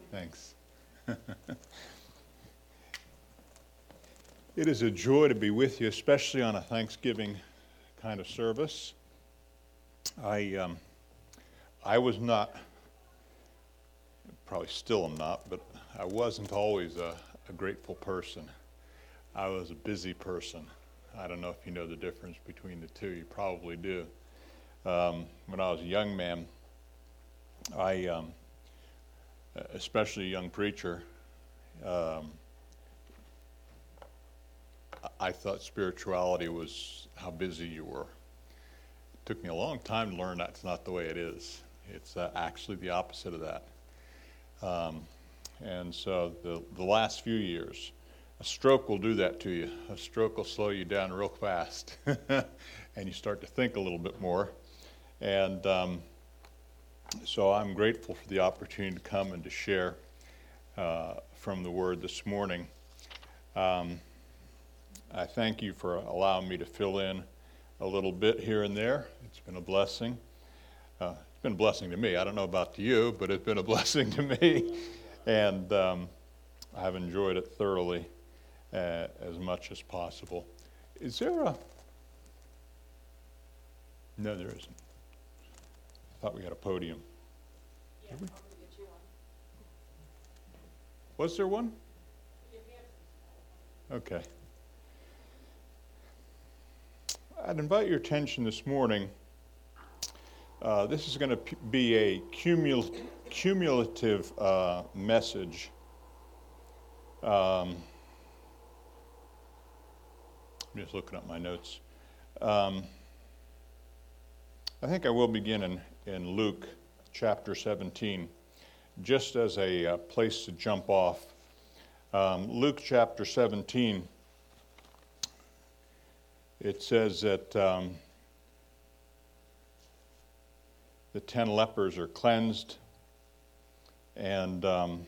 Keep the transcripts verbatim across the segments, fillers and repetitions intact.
Thanks. It is a joy to be with you, especially on a Thanksgiving kind of service. I um, I was not, probably still am not, but I wasn't always a, a grateful person. I was a busy person. I don't know if you know the difference between the two. You probably do. Um, when I was a young man, I, um, especially a young preacher, um, I thought spirituality was how busy you were. It took me a long time to learn that's not the way it is. It's uh, actually the opposite of that. Um, and so the, the last few years, a stroke will do that to you. A stroke will slow you down real fast. And you start to think a little bit more. And um, so I'm grateful for the opportunity to come and to share uh, from the Word this morning. Um, I thank you for allowing me to fill in a little bit here and there. It's been a blessing. Uh, it's been a blessing to me. I don't know about to you, but it's been a blessing to me. And um, I've enjoyed it thoroughly uh, as much as possible. Is there a... No, there isn't. I thought we had a podium. Yeah, I'm going to get you one. Was there one? Okay. I'd invite your attention this morning. Uh, this is going to p- be a cumul- cumulative uh, message. Um, I'm just looking at my notes. Um, I think I will begin in, in Luke chapter seventeen, just as a uh, place to jump off. Um, Luke chapter seventeen. It says that um, the ten lepers are cleansed, and um,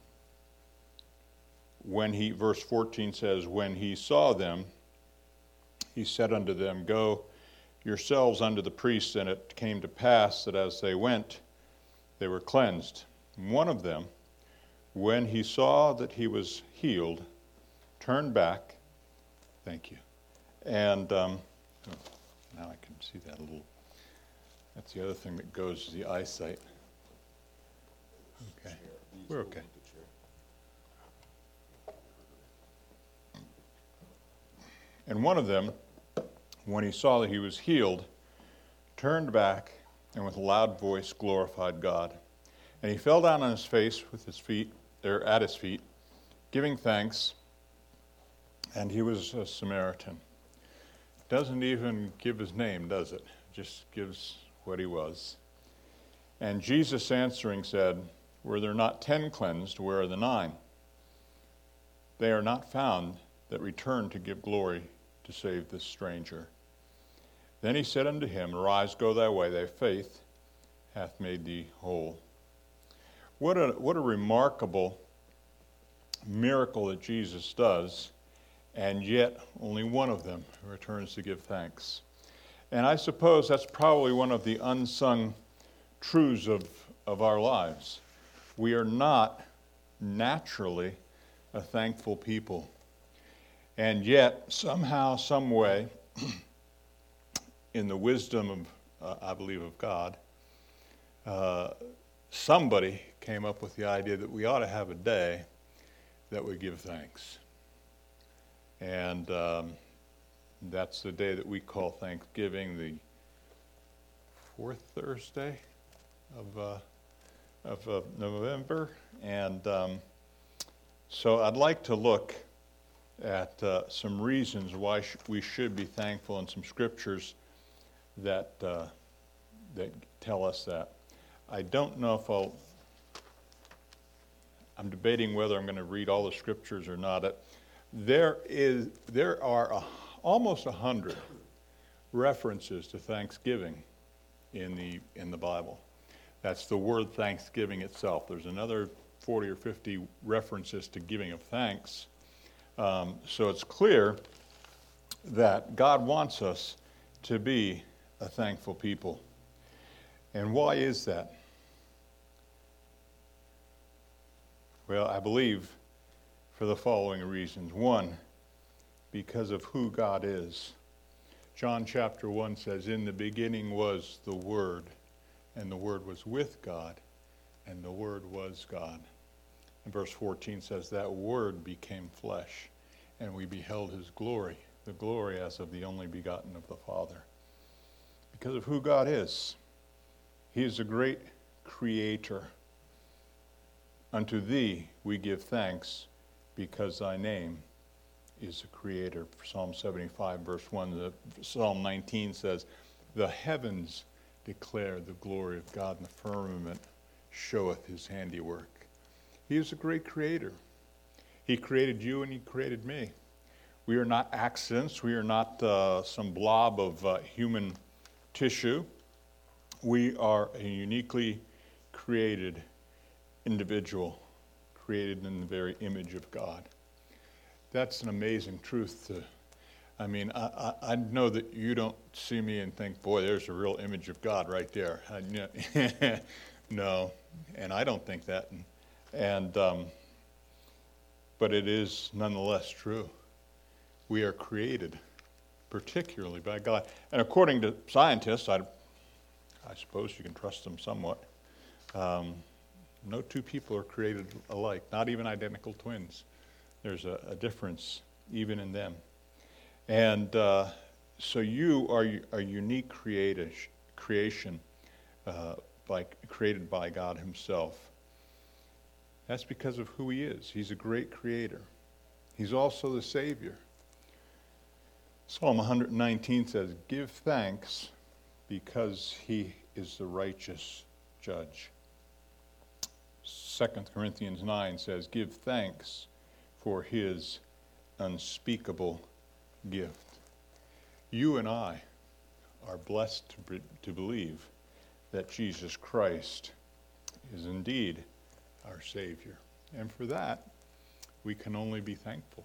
when he, verse fourteen says, when he saw them, he said unto them, go yourselves unto the priests, and it came to pass that as they went, they were cleansed. One of them, when he saw that he was healed, turned back, thank you, and um, oh, now I can see that a little. That's the other thing that goes, is the eyesight. Okay, we're okay. And one of them, when he saw that he was healed, turned back and with a loud voice glorified God. And he fell down on his face with his feet, or at his feet, giving thanks, and he was a Samaritan. Doesn't even give his name, does it? Just gives what he was. And Jesus answering said, were there not ten cleansed, where are the nine? They are not found that returned to give glory to save this stranger. Then he said unto him, arise, go thy way, thy faith hath made thee whole. What a, what a remarkable miracle that Jesus does, and yet only one of them returns to give thanks. And I suppose that's probably one of the unsung truths of, of our lives. We are not naturally a thankful people. And yet, somehow, some way, in the wisdom of, uh, I believe, of God, uh, somebody came up with the idea that we ought to have a day that we give thanks. And um, that's the day that we call Thanksgiving, the fourth Thursday of, uh, of uh, November. And um, so I'd like to look at uh, some reasons why sh- we should be thankful, and some scriptures that uh, that tell us that. I don't know if I'll, I'm debating whether I'm going to read all the scriptures or not. There is, there are a, almost a hundred references to Thanksgiving in the in the Bible. That's the word Thanksgiving itself. There's another forty or fifty references to giving of thanks. Um, so it's clear that God wants us to be a thankful people. And why is that? Well, I believe for the following reasons. One, because of who God is. John chapter one says, in the beginning was the Word, and the Word was with God, and the Word was God. And verse fourteen says, that Word became flesh, and we beheld his glory, the glory as of the only begotten of the Father. Because of who God is. He is a great creator. Unto thee we give thanks, because thy name is a creator. Psalm seventy-five, verse one. The, Psalm nineteen says, the heavens declare the glory of God, and the firmament showeth his handiwork. He is a great creator. He created you and he created me. We are not accidents. We are not uh, some blob of uh, human tissue. We are a uniquely created individual, created in the very image of God. That's an amazing truth. To, I mean, I, I, I know that you don't see me and think, boy, there's a real image of God right there. I, you know, no, and I don't think that. And, and um, but it is nonetheless true. We are created, particularly by God. And according to scientists, I, I suppose you can trust them somewhat, um, no two people are created alike, not even identical twins. There's a, a difference even in them. And uh, so you are a unique creati- creation uh, by, created by God himself. That's because of who he is. He's a great creator. He's also the Savior. Psalm one nineteen says, give thanks because he is the righteous judge. Second Corinthians nine says, give thanks for his unspeakable gift. You and I are blessed to, be, to believe that Jesus Christ is indeed our Savior. And for that, we can only be thankful.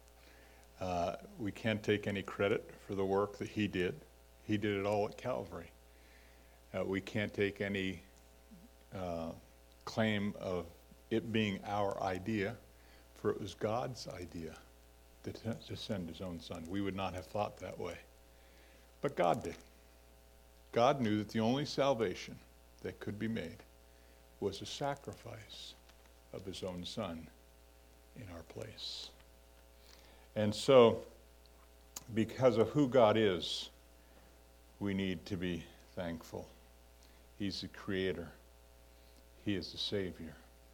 Uh, we can't take any credit for the work that he did. He did it all at Calvary. Uh, we can't take any uh, claim of it being our idea, for it was God's idea to, t- to send his own son. We would not have thought that way. But God did. God knew that the only salvation that could be made was a sacrifice of his own son in our place. And so, because of who God is, we need to be thankful. He's the creator. He is the Savior.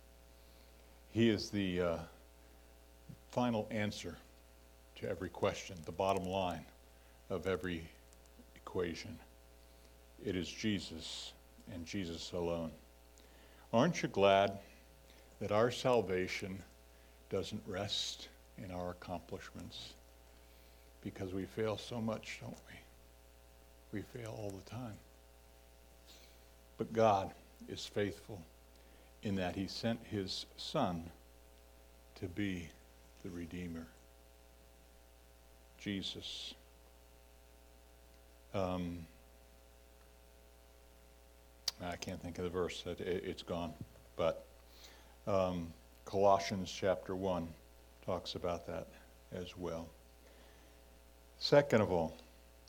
He is the uh, final answer to every question, the bottom line of every equation. It is Jesus and Jesus alone. Aren't you glad that our salvation doesn't rest in our accomplishments? Because we fail so much, don't we? We fail all the time. But God is faithful in that he sent his Son to be the Redeemer. Jesus. Um, I can't think of the verse. It, it, it's gone. But um, Colossians chapter one talks about that as well. Second of all,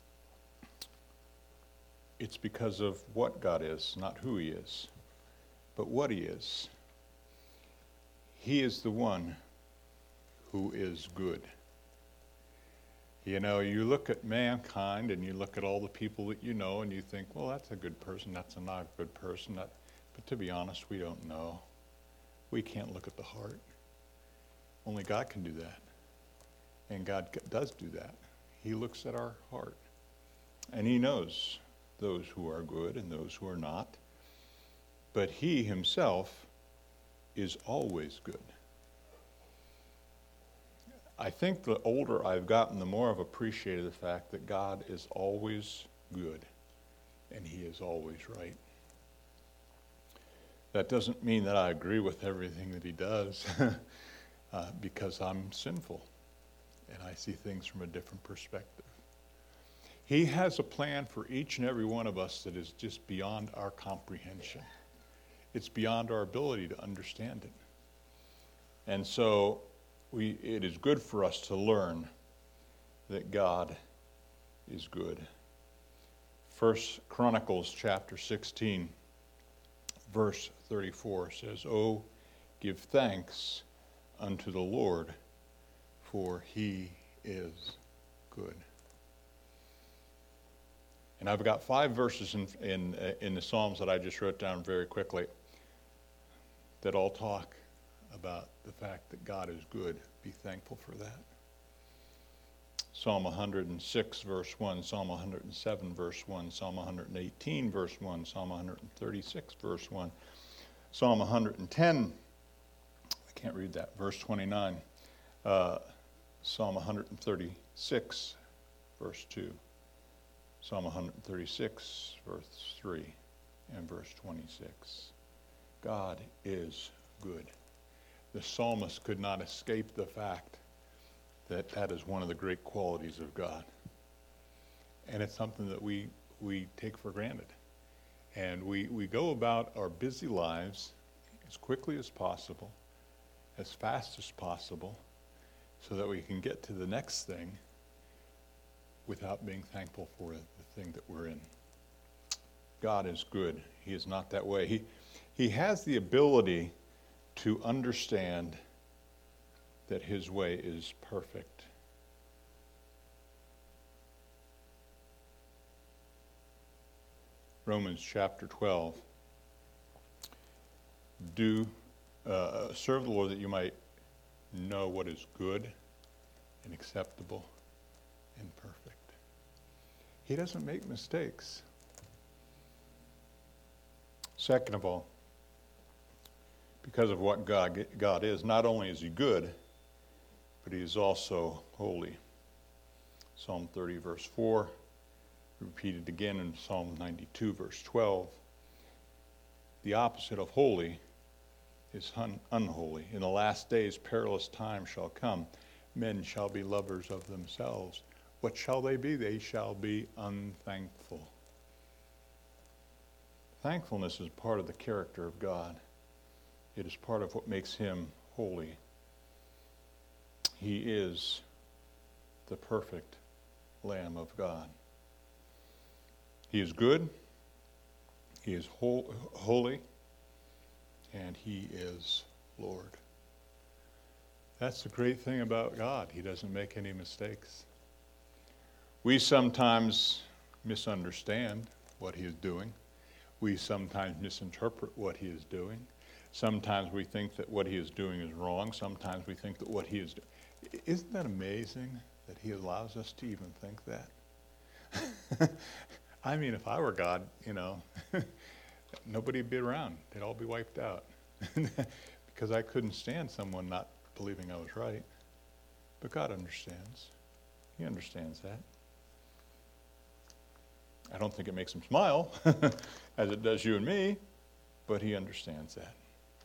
it's because of what God is, not who he is, but what he is. He is the one who is good. You know, you look at mankind and you look at all the people that you know and you think, well, that's a good person, that's a not a good person. That, but to be honest, we don't know. We can't look at the heart. Only God can do that. And God does do that. He looks at our heart. And he knows those who are good and those who are not. But he himself is always good. I think the older I've gotten, the more I've appreciated the fact that God is always good and he is always right. That doesn't mean that I agree with everything that he does uh, because I'm sinful and I see things from a different perspective. He has a plan for each and every one of us that is just beyond our comprehension. It's beyond our ability to understand it. And so we, it is good for us to learn that God is good. First Chronicles chapter sixteen, verse thirty-four says, "Oh, give thanks unto the Lord, for he is good." And I've got five verses in, in, uh, in the Psalms that I just wrote down very quickly that all talk about the fact that God is good. Be thankful for that. Psalm one hundred six, verse one, Psalm one hundred seven, verse one, Psalm one hundred eighteen, verse one, Psalm one hundred thirty-six, verse one, Psalm one hundred ten, I can't read that, verse twenty-nine, uh, Psalm one hundred thirty-six, verse two, Psalm one hundred thirty-six, verse three, and verse twenty-six. God is good. The psalmist could not escape the fact that that is one of the great qualities of God. And it's something that we we take for granted. And we, we go about our busy lives as quickly as possible, as fast as possible, so that we can get to the next thing without being thankful for the thing that we're in. God is good. He is not that way. He, he has the ability to understand that his way is perfect. Romans chapter twelve. Do uh, serve the Lord that you might know what is good and acceptable and perfect. He doesn't make mistakes. Second of all, because of what God, God is, not only is he good, but he is also holy. Psalm thirty, verse four, repeated again in Psalm ninety-two, verse twelve. The opposite of holy is un- unholy. In the last days, perilous times shall come. Men shall be lovers of themselves. What shall they be? They shall be unthankful. Thankfulness is part of the character of God. It is part of what makes him holy. He is the perfect Lamb of God. He is good, he is whole, holy, and he is Lord. That's the great thing about God. He doesn't make any mistakes. We sometimes misunderstand what he is doing. We sometimes misinterpret what he is doing. Sometimes we think that what he is doing is wrong. Sometimes we think that what he is doing. Isn't that amazing that he allows us to even think that? I mean, if I were God, you know, nobody would be around. They'd all be wiped out. Because I couldn't stand someone not believing I was right. But God understands. He understands that. I don't think it makes him smile, as it does you and me, but he understands that.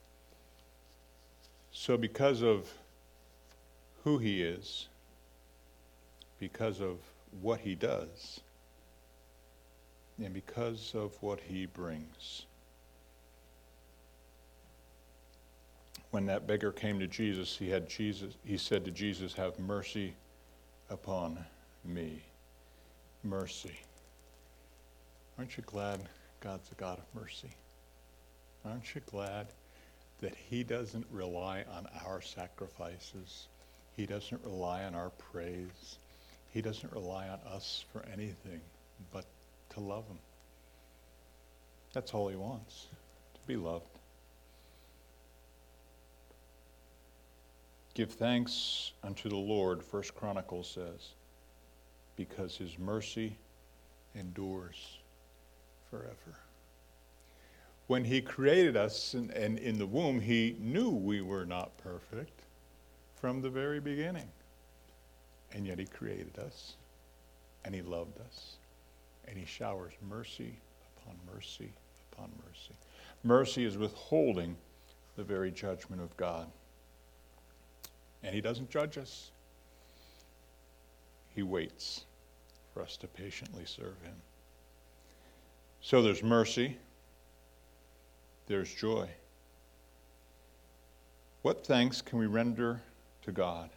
So because of who he is, because of what he does, and because of what he brings. When that beggar came to Jesus, he had Jesus, he said to Jesus, "Have mercy upon me." Mercy. Aren't you glad God's a God of mercy? Aren't you glad that he doesn't rely on our sacrifices? He doesn't rely on our praise. He doesn't rely on us for anything but to love him. That's all he wants, to be loved. Give thanks unto the Lord, First Chronicles says, because his mercy endures forever. When he created us and in, in, in the womb, he knew we were not perfect from the very beginning. And yet he created us, and he loved us, and he showers mercy upon mercy upon mercy. Mercy is withholding the very judgment of God. And he doesn't judge us. He waits for us to patiently serve him. So there's mercy, there's joy. What thanks can we render to God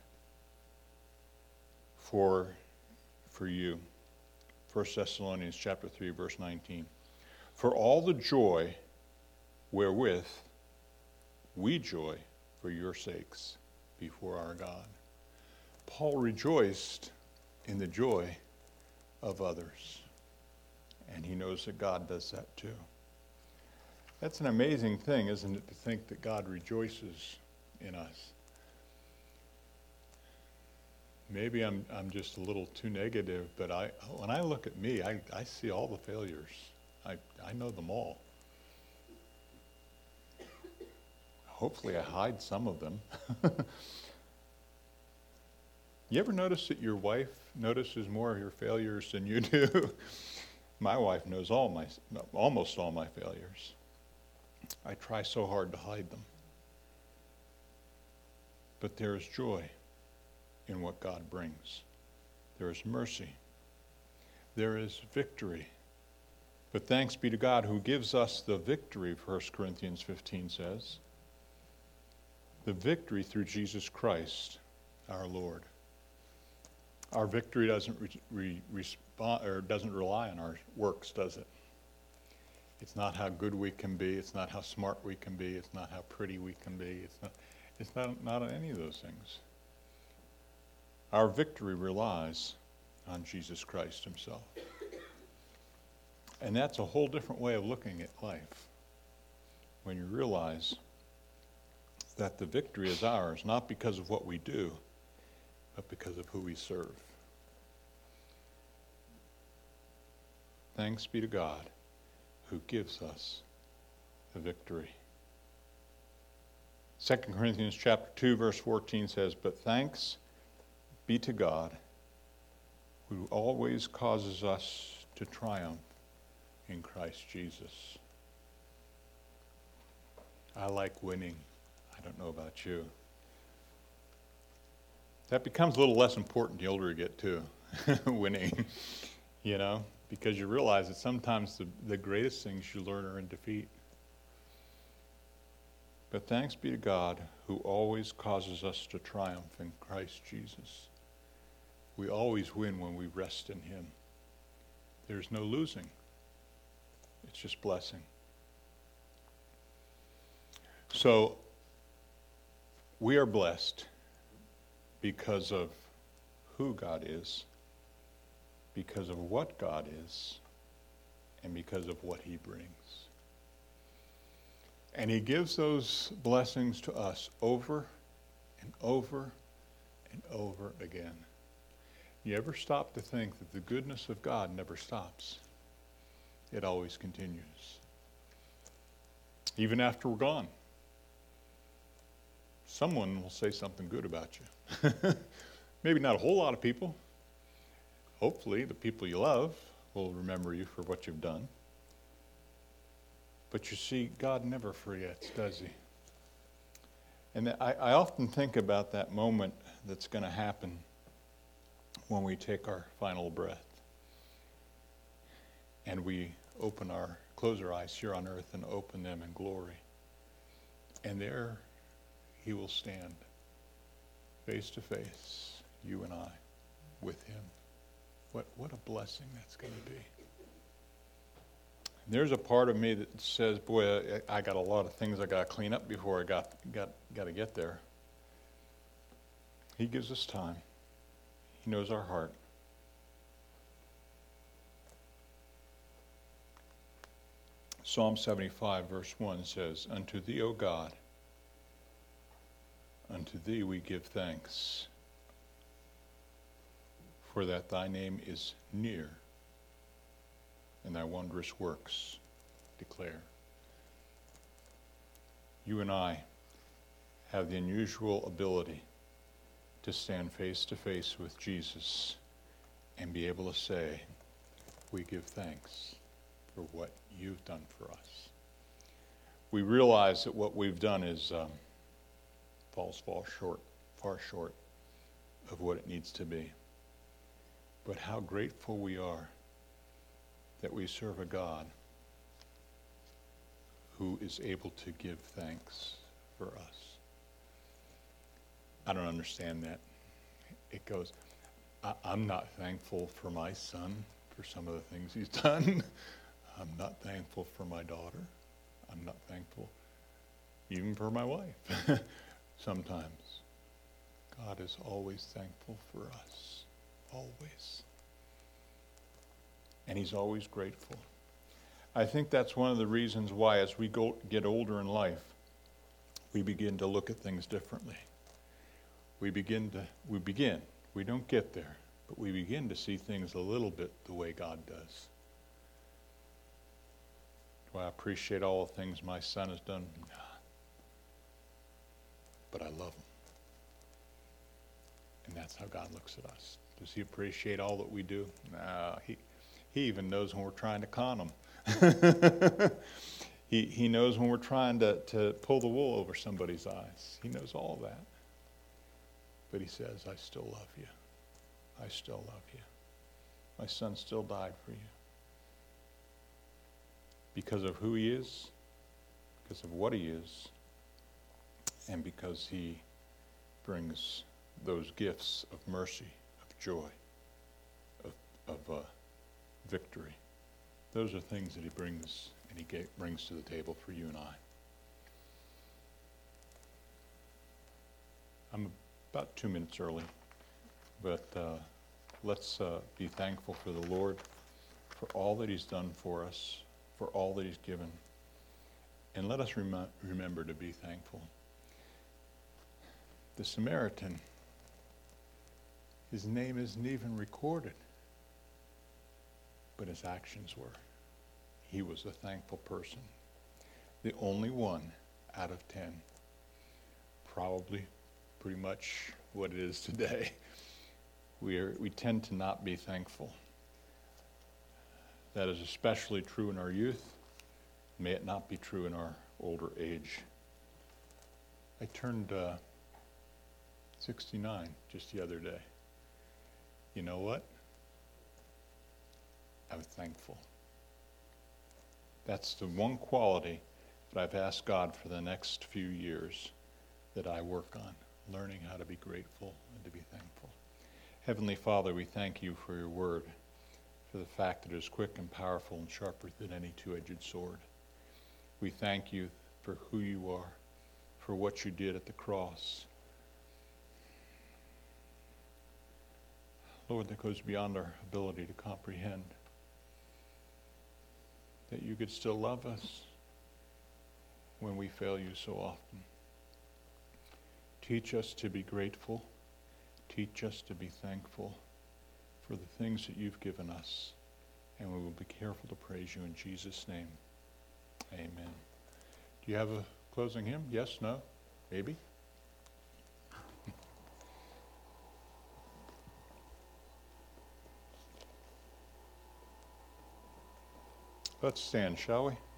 for, for you? First Thessalonians chapter three, verse nineteen. For all the joy wherewith we joy for your sakes before our God. Paul rejoiced in the joy of others, and he knows that God does that too. That's an amazing thing, isn't it, to think that God rejoices in us. Maybe I'm I'm just a little too negative, but I when I look at me, I, I see all the failures. I, I know them all. Hopefully I hide some of them. You ever notice that your wife notices more of your failures than you do? My wife knows all my, almost all my failures. I try so hard to hide them. But there is joy in what God brings. There is mercy. There is victory. But thanks be to God who gives us the victory, First Corinthians fifteen says. The victory through Jesus Christ, our Lord. Our victory doesn't re- re- respond or doesn't rely on our works, does it? It's not how good we can be. It's not how smart we can be. It's not how pretty we can be. It's not. It's not not on any of those things. Our victory relies on Jesus Christ himself. And that's a whole different way of looking at life. When you realize that the victory is ours, not because of what we do, but because of who we serve. Thanks be to God who gives us the victory. Second Corinthians chapter two, verse fourteen says, but thanks be to God who always causes us to triumph in Christ Jesus. I like winning. I don't know about you. That becomes a little less important the older you get too, winning, you know, because you realize that sometimes the, the greatest things you learn are in defeat. But thanks be to God who always causes us to triumph in Christ Jesus. We always win when we rest in him. There's no losing. It's just blessing. So, we are blessed because of who God is, because of what God is, and because of what he brings. And he gives those blessings to us over and over and over again. You ever stop to think that the goodness of God never stops? It always continues. Even after we're gone. Someone will say something good about you. Maybe not a whole lot of people. Hopefully the people you love will remember you for what you've done. But you see, God never forgets, does he? And I, I often think about that moment that's going to happen when we take our final breath. And we open our, close our eyes here on earth and open them in glory. And there he will stand face to face, you and I, with him. What what a blessing that's going to be. And there's a part of me that says, boy, I, I got a lot of things I got to clean up before I got got got to get there. He gives us time. He knows our heart. Psalm seventy-five, verse one says, unto thee, O God, unto thee we give thanks, for that thy name is near, and thy wondrous works declare. You and I have the unusual ability to stand face to face with Jesus and be able to say, we give thanks for what you've done for us. We realize that what we've done is um, falls far short, far short of what it needs to be. But how grateful we are that we serve a God who is able to give thanks for us. I don't understand that. It goes, I, I'm not thankful for my son for some of the things he's done. I'm not thankful for my daughter. I'm not thankful even for my wife. Sometimes God is always thankful for us, always. And he's always grateful. I think that's one of the reasons why as we go, get older in life, we begin to look at things differently. We begin to, we begin, we don't get there, but we begin to see things a little bit the way God does. Do I appreciate all the things my son has done? Nah. But I love him. And that's how God looks at us. Does he appreciate all that we do? No, he, he even knows when we're trying to con him. he, he knows when we're trying to, to pull the wool over somebody's eyes. He knows all of that. But he says, I still love you. I still love you. My son still died for you. Because of who he is, because of what he is, and because he brings those gifts of mercy, of joy, of, of uh, victory. Those are things that he brings, and he ga- brings to the table for you and I. I'm about two minutes early, but uh, let's uh, be thankful for the Lord, for all that he's done for us, for all that he's given. And let us rem- remember to be thankful. The Samaritan, his name isn't even recorded, but his actions were. He was a thankful person. The only one out of ten. Probably pretty much what it is today. We are, we tend to not be thankful. That is especially true in our youth. May it not be true in our older age. I turned uh, sixty-nine just the other day. You know what? I was thankful. That's the one quality that I've asked God for the next few years that I work on, learning how to be grateful and to be thankful. Heavenly Father, we thank you for your word, for the fact that it is quick and powerful and sharper than any two-edged sword. We thank you for who you are, for what you did at the cross. Lord, that goes beyond our ability to comprehend. That you could still love us when we fail you so often. Teach us to be grateful. Teach us to be thankful for the things that you've given us. And we will be careful to praise you in Jesus' name. Amen. Do you have a closing hymn? Yes? No? Maybe? Let's stand, shall we?